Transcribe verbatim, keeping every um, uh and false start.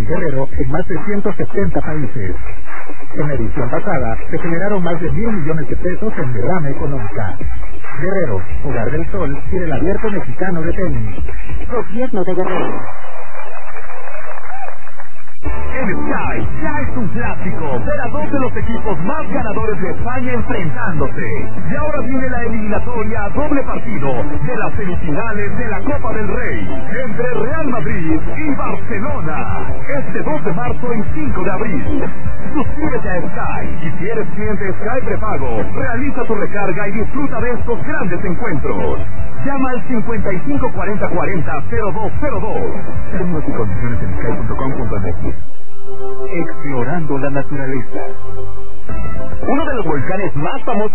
en Guerrero en más de ciento setenta países. En la edición pasada se generaron más de mil millones de pesos en derrama económica. Guerrero, Hogar del Sol y del Abierto Mexicano de Tenis. Gobierno de Guerrero. En Sky ya es un clásico ver a dos de los equipos más ganadores de España enfrentándose. Y ahora viene la eliminatoria a doble partido de las semifinales de la Copa del Rey entre Real Madrid y Barcelona. Este dos de marzo y cinco de abril. Suscríbete a Sky y si eres cliente Sky prepago, realiza tu recarga y disfruta de estos grandes encuentros. Llama al cincuenta y cinco cuarenta cuarenta cero dos cero dos. Términos y condiciones en sky punto com punto m x. Explorando la naturaleza. Uno de los volcanes más famosos